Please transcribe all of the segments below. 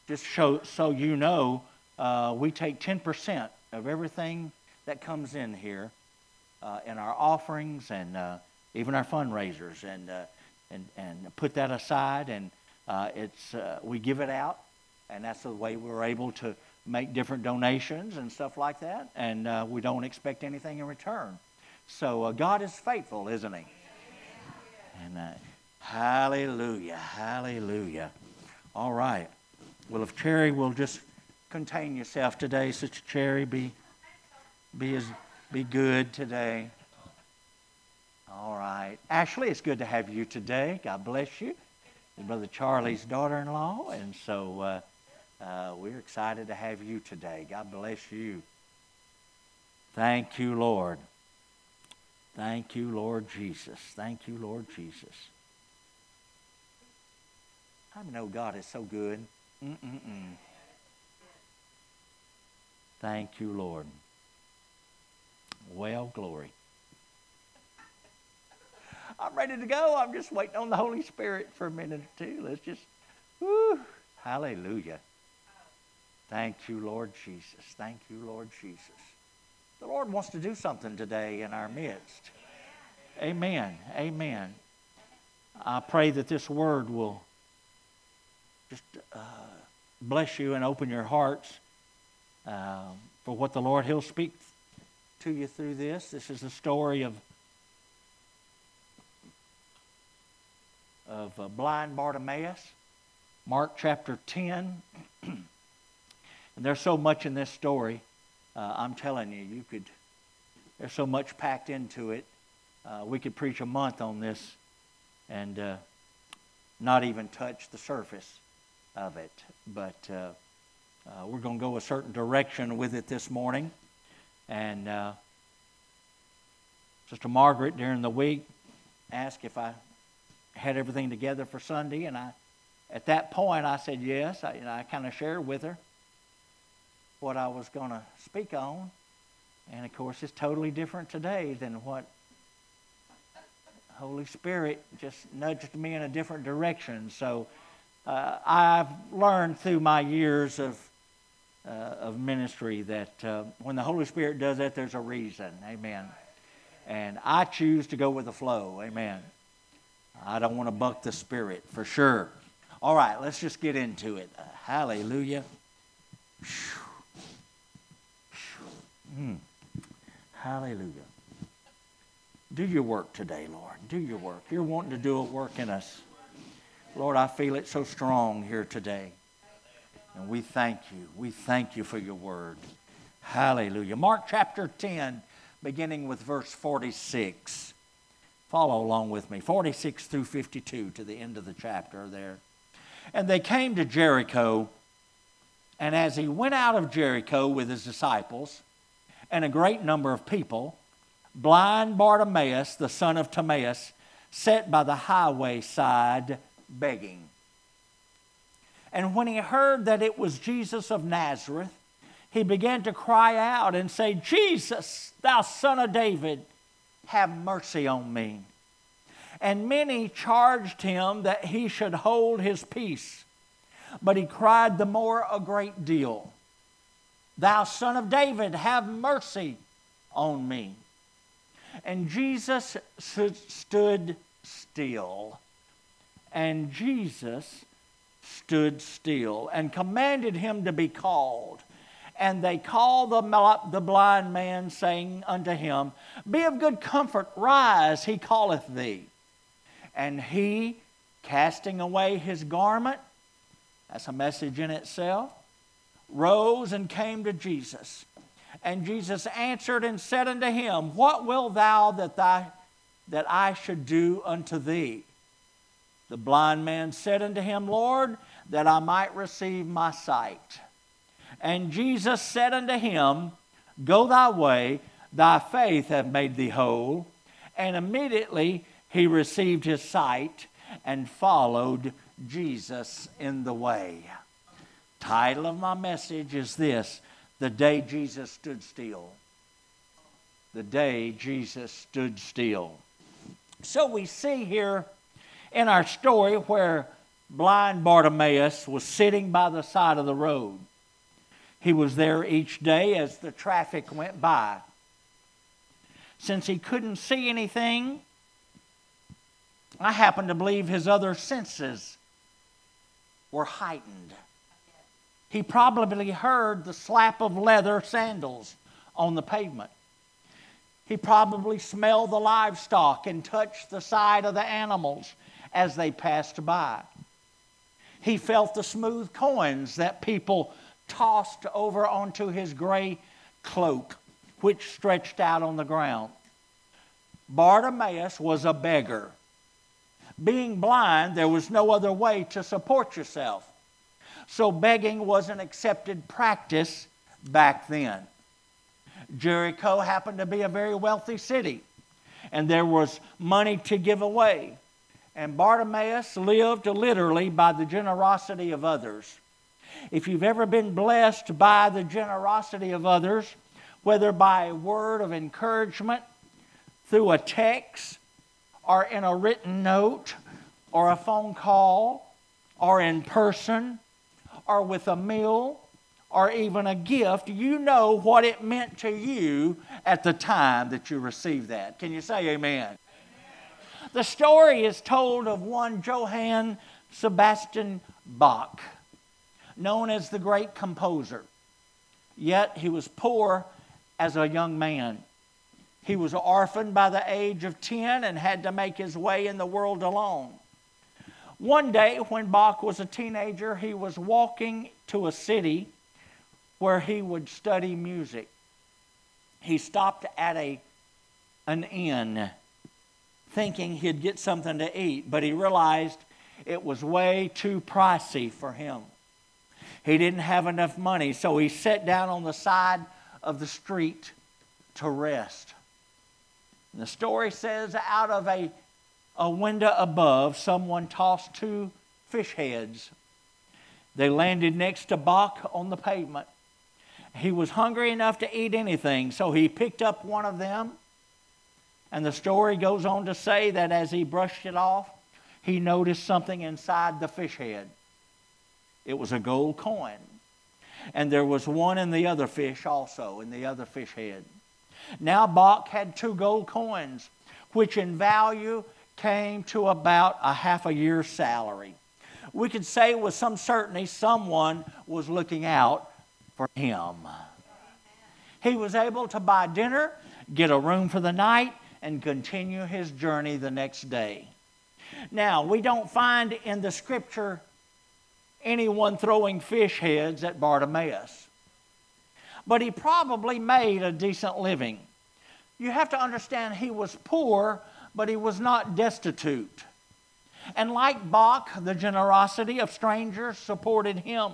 just so you know, we take 10% of everything that comes in here in our offerings and even our fundraisers, and put that aside, and we give it out, and that's the way we're able to make different donations and stuff like that, and we don't expect anything in return. So God is faithful, isn't He? And hallelujah, hallelujah. All right. Well, if Cherry will just contain yourself today, Sister Cherry, be good today. All right. Ashley, it's good to have you today. God bless you. It's Brother Charlie's daughter-in-law, and so we're excited to have you today. God bless you. Thank you, Lord. Thank you, Lord Jesus. Thank you, Lord Jesus. I know God is so good. Thank you, Lord. Well, glory. I'm ready to go. I'm just waiting on the Holy Spirit for a minute or two. Let's just, hallelujah. Thank you, Lord Jesus. Thank you, Lord Jesus. The Lord wants to do something today in our midst. Amen. Amen. I pray that this word will just bless you and open your hearts for what the Lord, He'll speak to you through this. This is the story of blind Bartimaeus, Mark chapter 10. And there's so much in this story. I'm telling you, there's so much packed into it. We could preach a month on this and not even touch the surface of it. But we're going to go a certain direction with it this morning. And Sister Margaret during the week asked if I had everything together for Sunday, and at that point I said yes. I kind of shared with her what I was going to speak on, and of course it's totally different today than what Holy Spirit just nudged me in a different direction. So I've learned through my years of ministry that when the Holy Spirit does that, there's a reason. Amen. And I choose to go with the flow. Amen. I don't want to buck the Spirit for sure. All right, let's just get into it. Hallelujah. Hallelujah. Do your work today, Lord. Do your work. You're wanting to do a work in us. Lord, I feel it so strong here today. And we thank you. We thank you for your word. Hallelujah. Mark chapter 10, beginning with verse 46. Follow along with me. 46 through 52 to the end of the chapter there. And they came to Jericho, and as he went out of Jericho with his disciples and a great number of people, blind Bartimaeus, the son of Timaeus, sat by the highway side begging. And when he heard that it was Jesus of Nazareth, he began to cry out and say, Jesus, thou son of David, have mercy on me. And many charged him that he should hold his peace. But he cried the more a great deal, Thou son of David, have mercy on me. And Jesus stood still. And Jesus stood still and commanded him to be called. And they called the blind man, saying unto him, Be of good comfort, rise, he calleth thee. And he, casting away his garment, that's a message in itself, rose and came to Jesus. And Jesus answered and said unto him, What wilt thou that I should do unto thee? The blind man said unto him, Lord, that I might receive my sight. And Jesus said unto him, Go thy way, thy faith hath made thee whole. And immediately he received his sight and followed Jesus in the way. Title of my message is this: The Day Jesus Stood Still. The day Jesus stood still. So we see here in our story where Blind Bartimaeus was sitting by the side of the road. He was there each day as the traffic went by. Since he couldn't see anything, I happen to believe his other senses were heightened. He probably heard the slap of leather sandals on the pavement. He probably smelled the livestock and touched the side of the animals as they passed by. He felt the smooth coins that people tossed over onto his gray cloak, which stretched out on the ground. Bartimaeus was a beggar. Being blind, there was no other way to support yourself. So begging was an accepted practice back then. Jericho happened to be a very wealthy city, and there was money to give away. And Bartimaeus lived literally by the generosity of others. If you've ever been blessed by the generosity of others, whether by a word of encouragement, through a text, or in a written note, or a phone call, or in person, or with a meal, or even a gift, you know what it meant to you at the time that you received that. Can you say amen? Amen. The story is told of one Johann Sebastian Bach, known as the great composer. Yet he was poor as a young man. He was orphaned by the age of 10 and had to make his way in the world alone. One day when Bach was a teenager, he was walking to a city where he would study music. He stopped at an inn thinking he'd get something to eat, but he realized it was way too pricey for him. He didn't have enough money, so he sat down on the side of the street to rest. And the story says out of a window above, someone tossed 2 fish heads. They landed next to Bach on the pavement. He was hungry enough to eat anything, so he picked up one of them. And the story goes on to say that as he brushed it off, he noticed something inside the fish head. It was a gold coin. And there was one in the other fish also, in the other fish head. Now Bach had 2 gold coins, which in value came to about a half a year's salary. We could say with some certainty someone was looking out for him. He was able to buy dinner, get a room for the night, and continue his journey the next day. Now, we don't find in the scripture anyone throwing fish heads at Bartimaeus, but he probably made a decent living. You have to understand he was poor, but he was not destitute. And like Bach, the generosity of strangers supported him.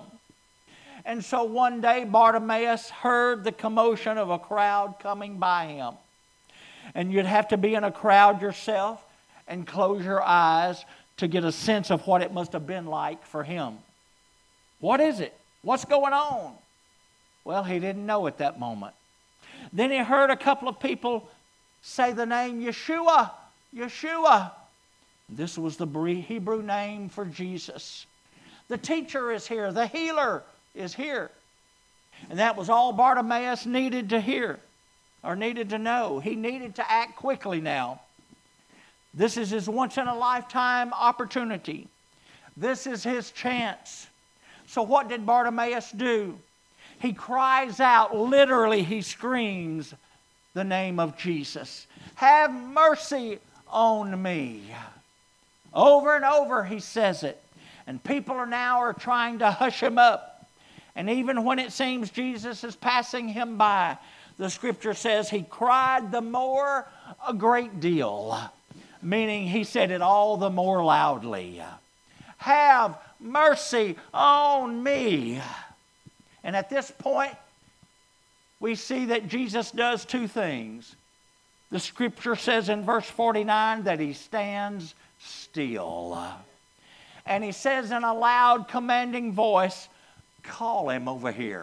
And so one day Bartimaeus heard the commotion of a crowd coming by him. And you'd have to be in a crowd yourself and close your eyes to get a sense of what it must have been like for him. What is it? What's going on? Well, he didn't know at that moment. Then he heard a couple of people say the name Yeshua, Yeshua. This was the Hebrew name for Jesus. The teacher is here. The healer is here. And that was all Bartimaeus needed to hear or needed to know. He needed to act quickly now. This is his once-in-a-lifetime opportunity. This is his chance. So what did Bartimaeus do? He cries out, literally he screams the name of Jesus. Have mercy on me. Over and over he says it. And people are trying to hush him up. And even when it seems Jesus is passing him by, the scripture says he cried the more a great deal. Meaning he said it all the more loudly. Have mercy on me. And at this point, we see that Jesus does 2 things. The scripture says in verse 49 that he stands still. And he says in a loud, commanding voice, call him over here.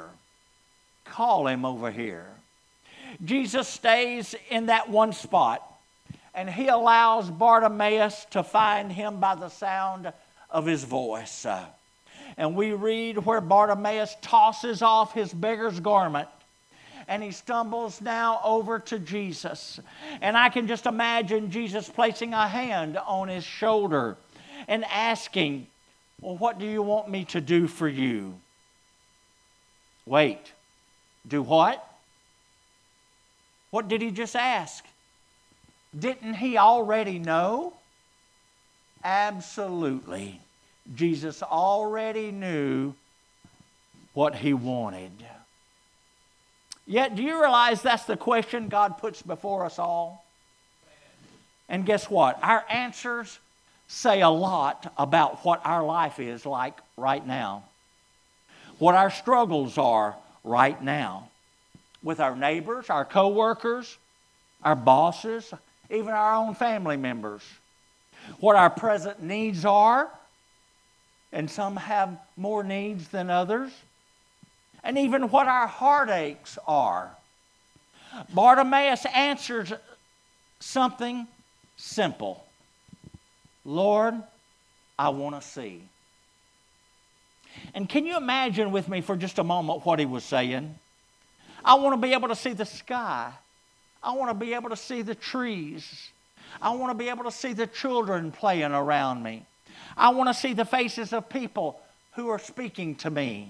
Call him over here. Jesus stays in that one spot, and he allows Bartimaeus to find him by the sound of his voice. And we read where Bartimaeus tosses off his beggar's garment, and he stumbles now over to Jesus. And I can just imagine Jesus placing a hand on his shoulder and asking, well, what do you want me to do for you? Wait, do what? What did he just ask? Didn't he already know? Absolutely. Jesus already knew what he wanted. Yet, do you realize that's the question God puts before us all? And guess what? Our answers say a lot about what our life is like right now. What our struggles are right now. With our neighbors, our co-workers, our bosses, even our own family members. What our present needs are. And some have more needs than others. And even what our heartaches are. Bartimaeus answers something simple. Lord, I want to see. And can you imagine with me for just a moment what he was saying? I want to be able to see the sky. I want to be able to see the trees. I want to be able to see the children playing around me. I want to see the faces of people who are speaking to me.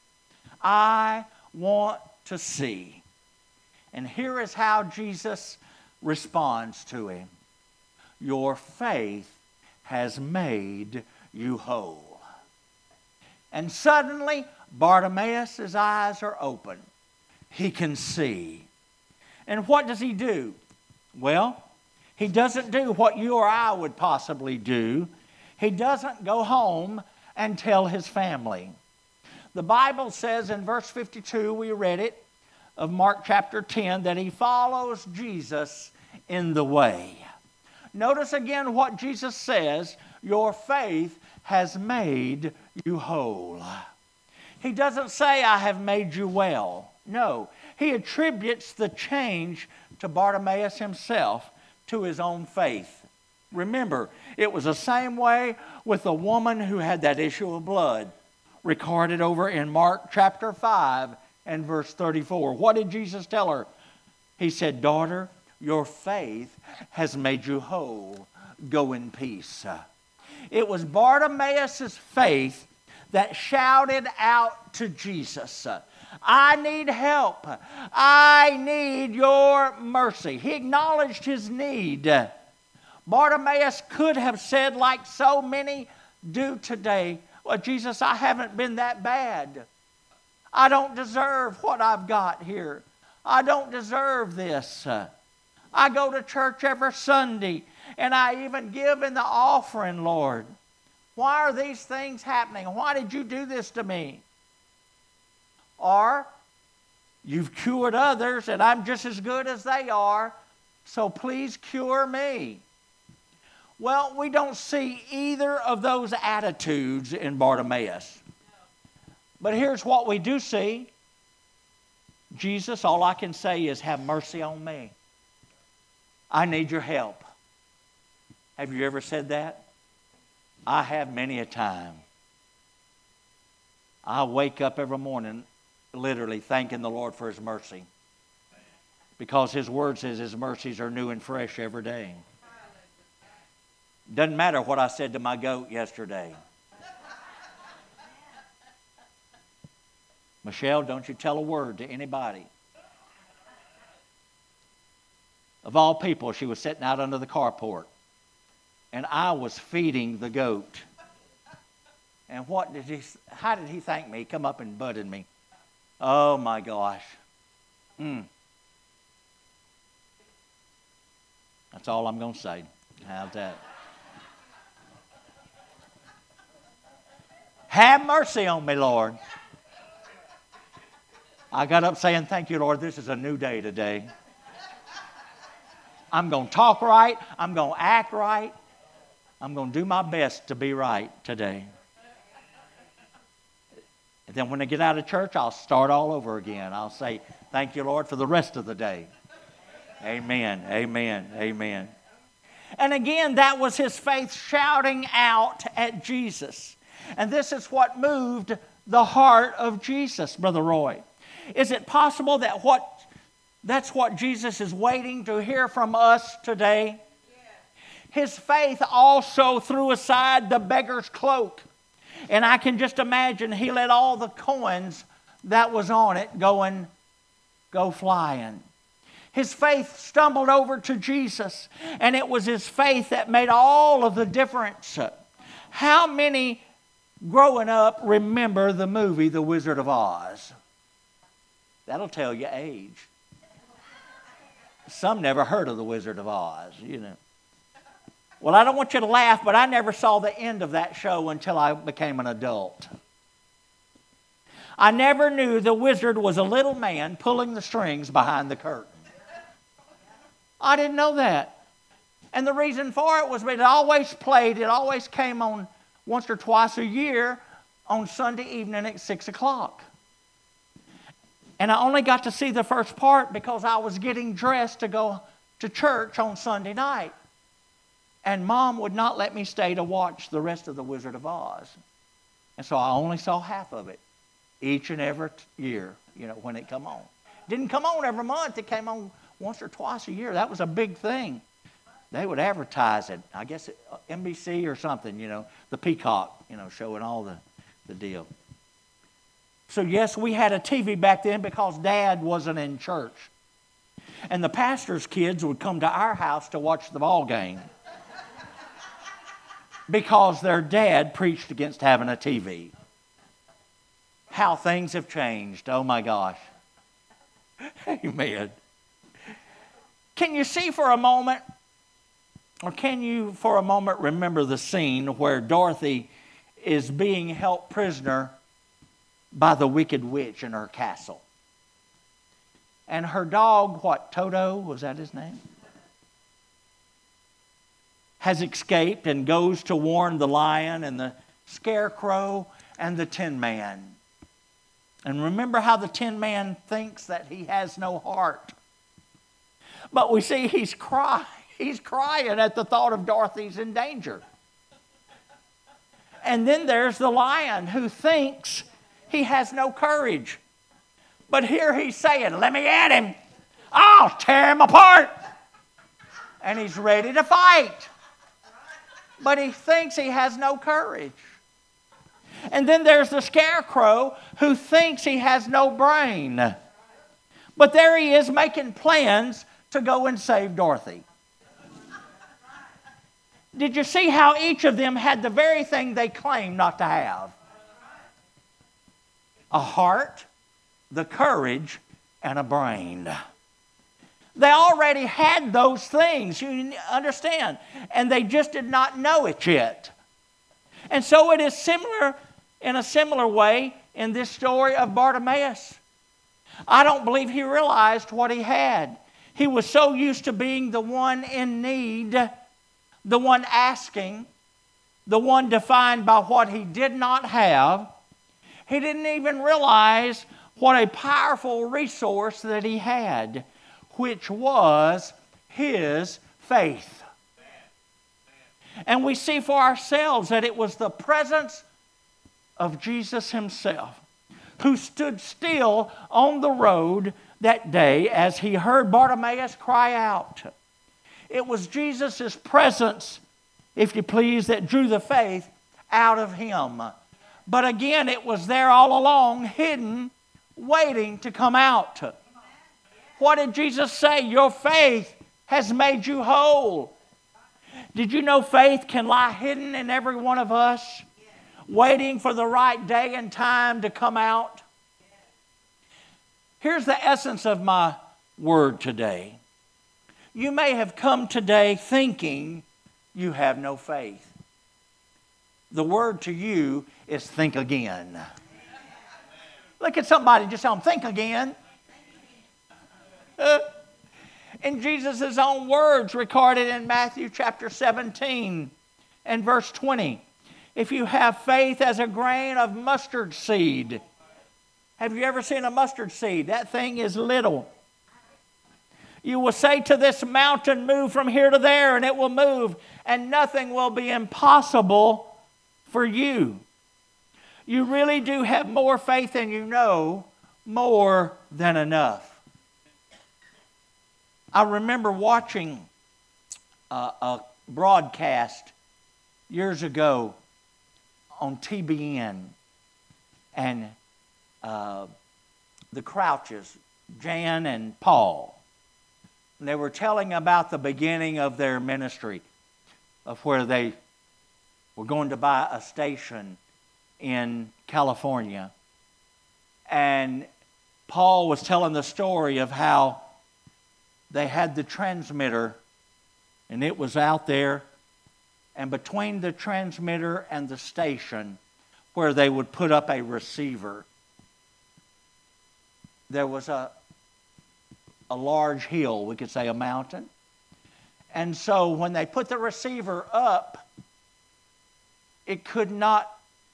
I want to see. And here is how Jesus responds to him. Your faith has made you whole. And suddenly, Bartimaeus' eyes are open. He can see. And what does he do? Well, he doesn't do what you or I would possibly do. He doesn't go home and tell his family. The Bible says in verse 52, we read it, of Mark chapter 10, that he follows Jesus in the way. Notice again what Jesus says, your faith has made you whole. He doesn't say, I have made you well. No, he attributes the change to Bartimaeus himself, to his own faith. Remember, it was the same way with the woman who had that issue of blood, recorded over in Mark chapter 5 and verse 34. What did Jesus tell her? He said, daughter, your faith has made you whole. Go in peace. It was Bartimaeus' faith that shouted out to Jesus, I need help. I need your mercy. He acknowledged his need. Bartimaeus could have said, like so many do today, well, Jesus, I haven't been that bad. I don't deserve what I've got here. I don't deserve this. I go to church every Sunday, and I even give in the offering, Lord. Why are these things happening? Why did you do this to me? Or, you've cured others, and I'm just as good as they are, so please cure me. Well, we don't see either of those attitudes in Bartimaeus. But here's what we do see. Jesus, all I can say is, have mercy on me. I need your help. Have you ever said that? I have many a time. I wake up every morning literally thanking the Lord for his mercy. Because his word says his mercies are new and fresh every day. Doesn't matter what I said to my goat yesterday. Michelle, don't you tell a word to anybody. Of all people, she was sitting out under the carport. And I was feeding the goat. And how did he thank me? He come up and butted me. Oh my gosh. That's all I'm going to say. How's that? Have mercy on me, Lord. I got up saying, thank you, Lord, this is a new day today. I'm going to talk right. I'm going to act right. I'm going to do my best to be right today. And then when I get out of church, I'll start all over again. I'll say, thank you, Lord, for the rest of the day. Amen, amen, amen. And again, that was his faith shouting out at Jesus. And this is what moved the heart of Jesus, Brother Roy. Is it possible that that's what Jesus is waiting to hear from us today? His faith also threw aside the beggar's cloak. And I can just imagine he let all the coins that was on it go flying. His faith stumbled over to Jesus, and it was his faith that made all of the difference. How many growing up remember the movie The Wizard of Oz? That'll tell you age. Some never heard of The Wizard of Oz, you know. Well, I don't want you to laugh, but I never saw the end of that show until I became an adult. I never knew the wizard was a little man pulling the strings behind the curtain. I didn't know that. And the reason for it was it always came on once or twice a year on Sunday evening at 6 o'clock. And I only got to see the first part because I was getting dressed to go to church on Sunday night. And Mom would not let me stay to watch the rest of The Wizard of Oz. And so I only saw half of it each and every year, when it come on. It didn't come on every month. It came on once or twice a year. That was a big thing. They would advertise it. I guess NBC or something, the Peacock, showing all the deal. So yes, we had a TV back then because Dad wasn't in church. And the pastor's kids would come to our house to watch the ball game. Because their dad preached against having a TV. How things have changed. Oh my gosh. Amen. Can you see for a moment, or can you for a moment remember the scene where Dorothy is being held prisoner by the wicked witch in her castle? And her dog, Toto, was that his name? Has escaped and goes to warn the lion and the scarecrow and the Tin Man. And remember how the Tin Man thinks that he has no heart. But we see he's crying at the thought of Dorothy's in danger. And then there's the lion who thinks he has no courage. But here he's saying, let me at him. I'll tear him apart. And he's ready to fight. But he thinks he has no courage. And then there's the scarecrow who thinks he has no brain. But there he is making plans to go and save Dorothy. Did you see how each of them had the very thing they claimed not to have? A heart, the courage, and a brain. They already had those things, you understand, and they just did not know it yet. And so it is similar, in a similar way, in this story of Bartimaeus. I don't believe he realized what he had. He was so used to being the one in need, the one asking, the one defined by what he did not have. He didn't even realize what a powerful resource that he had, which was his faith. And we see for ourselves that it was the presence of Jesus himself who stood still on the road that day as he heard Bartimaeus cry out. It was Jesus' presence, if you please, that drew the faith out of him. But again, it was there all along, hidden, waiting to come out. What did Jesus say? Your faith has made you whole. Did you know faith can lie hidden in every one of us, waiting for the right day and time to come out? Here's the essence of my word today. You may have come today thinking you have no faith. The word to you is think again. Look at somebody, just tell them, think again. In Jesus' own words recorded in Matthew chapter 17 and verse 20. If you have faith as a grain of mustard seed. Have you ever seen a mustard seed? That thing is little. You will say to this mountain, move from here to there, and it will move, and nothing will be impossible for you. You really do have more faith than you know, more than enough. I remember watching a broadcast years ago on TBN, and the Crouches, Jan and Paul, and they were telling about the beginning of their ministry, of where they were going to buy a station in California. And Paul was telling the story of how they had the transmitter, and it was out there, and between the transmitter and the station, where they would put up a receiver, there was a large hill, we could say a mountain. And so when they put the receiver up, it could not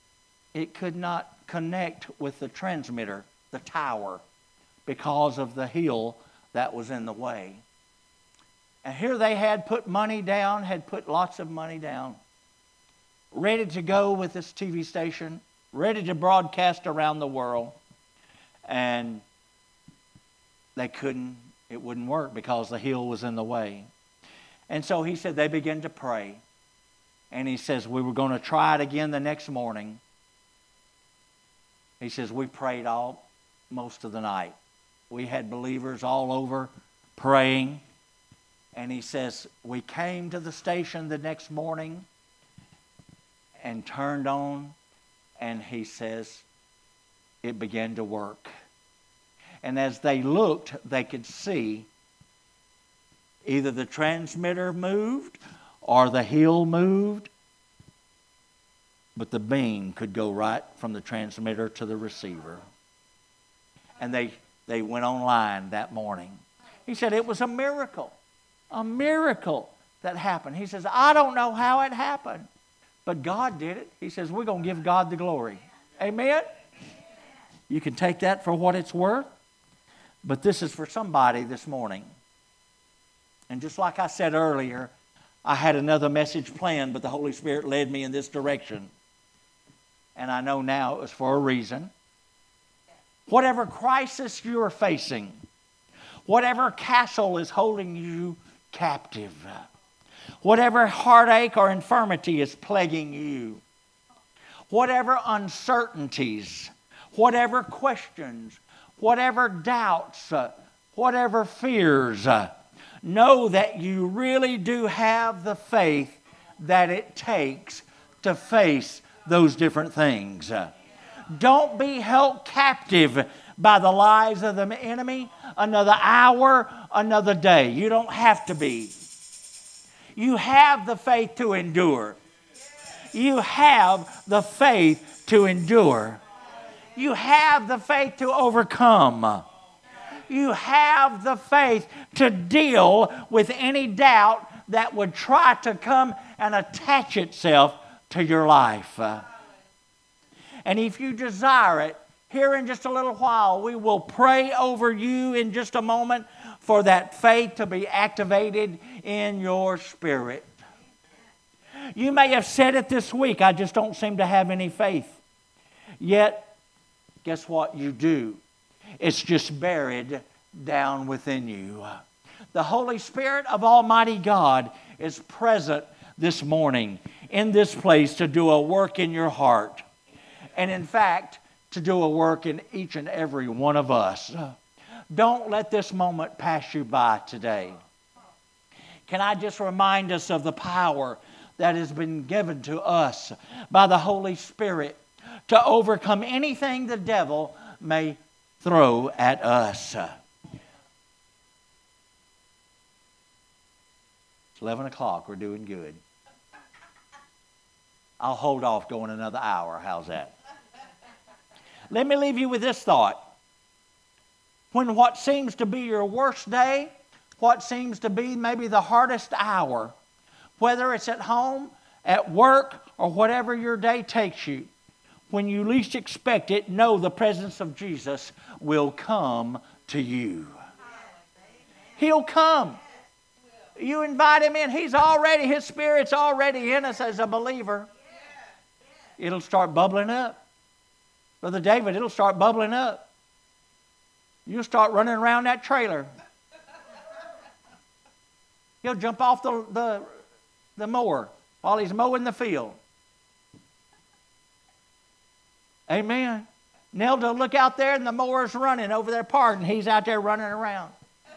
connect with the transmitter, the tower, because of the hill that was in the way. And here they had put money down, had put lots of money down, ready to go with this TV station, ready to broadcast around the world. And they couldn't, it wouldn't work because the hill was in the way. And so he said they began to pray. And he says, we were going to try it again the next morning. He says, we prayed most of the night. We had believers all over praying. And he says, we came to the station the next morning and turned on. And he says, it began to work. And as they looked, they could see either the transmitter moved or the hill moved, but the beam could go right from the transmitter to the receiver. And they went online that morning. He said it was a miracle that happened. He says, I don't know how it happened, but God did it. He says, we're going to give God the glory. Amen? You can take that for what it's worth. But this is for somebody this morning. And just like I said earlier, I had another message planned, but the Holy Spirit led me in this direction. And I know now it was for a reason. Whatever crisis you are facing, whatever castle is holding you captive, whatever heartache or infirmity is plaguing you, whatever uncertainties, whatever questions, whatever doubts, whatever fears, know that you really do have the faith that it takes to face those different things. Don't be held captive by the lies of the enemy another hour, another day. You don't have to be. You have the faith to endure. You have the faith to endure. You have the faith to overcome. You have the faith to deal with any doubt that would try to come and attach itself to your life. And if you desire it, here in just a little while, we will pray over you in just a moment for that faith to be activated in your spirit. You may have said it this week, I just don't seem to have any faith. Yet, guess what? You do. It's just buried down within you. The Holy Spirit of Almighty God is present this morning in this place to do a work in your heart. And in fact, to do a work in each and every one of us. Don't let this moment pass you by today. Can I just remind us of the power that has been given to us by the Holy Spirit to overcome anything the devil may throw at us. It's 11 o'clock. We're doing good. I'll hold off going another hour. How's that? Let me leave you with this thought. When what seems to be your worst day, what seems to be maybe the hardest hour, whether it's at home, at work, or whatever your day takes you, when you least expect it, know the presence of Jesus will come to you. He'll come. You invite him in. His Spirit's already in us as a believer. It'll start bubbling up. Brother David, it'll start bubbling up. You'll start running around that trailer. He'll jump off the mower while he's mowing the field. Amen. Nelda will look out there and the mower's running over their part and he's out there running around.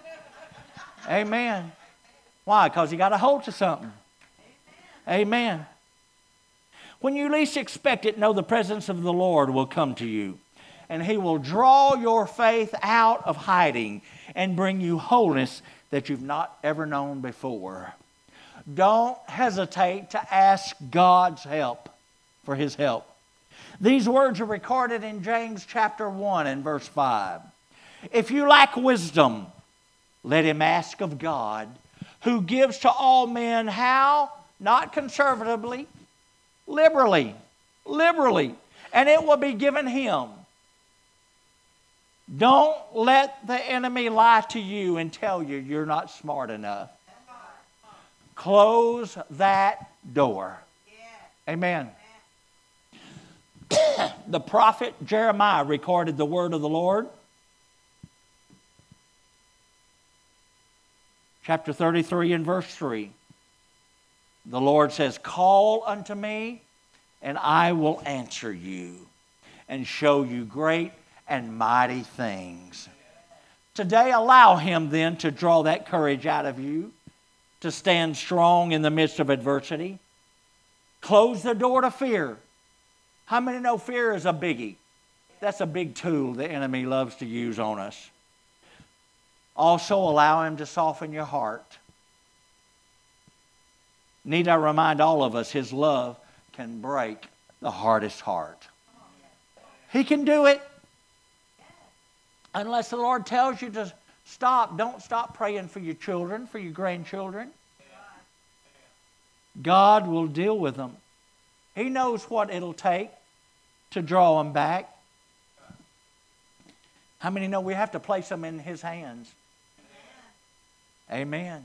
Amen. Why? Because he got a hold of something. Amen. When you least expect it, know the presence of the Lord will come to you. And He will draw your faith out of hiding and bring you wholeness that you've not ever known before. Don't hesitate to ask God's help for His help. These words are recorded in James chapter 1 and verse 5. If you lack wisdom, let him ask of God, who gives to all men how? Not conservatively, liberally, and it will be given him. Don't let the enemy lie to you and tell you you're not smart enough. Close that door. Amen. The prophet Jeremiah recorded the word of the Lord. Chapter 33 and verse 3. The Lord says, call unto me, and I will answer you, and show you great and mighty things. Today, allow Him then to draw that courage out of you, to stand strong in the midst of adversity. Close the door to fear. How many know fear is a biggie? That's a big tool the enemy loves to use on us. Also, allow Him to soften your heart. Need I remind all of us, His love can break the hardest heart. He can do it. Unless the Lord tells you to stop, don't stop praying for your children, for your grandchildren. God will deal with them. He knows what it'll take to draw them back. How many know we have to place them in His hands? Amen.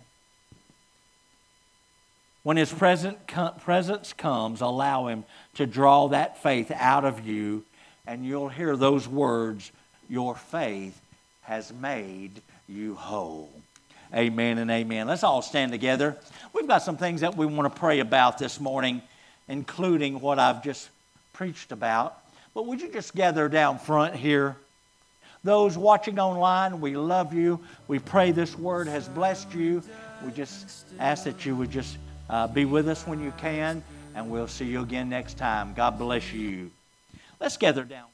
When His presence comes, allow Him to draw that faith out of you, and you'll hear those words, your faith has made you whole. Amen and amen. Let's all stand together. We've got some things that we want to pray about this morning, including what I've just preached about. But would you just gather down front here? Those watching online, we love you. We pray this word has blessed you. We just ask that you would just be with us when you can, and we'll see you again next time. God bless you. Let's gather down.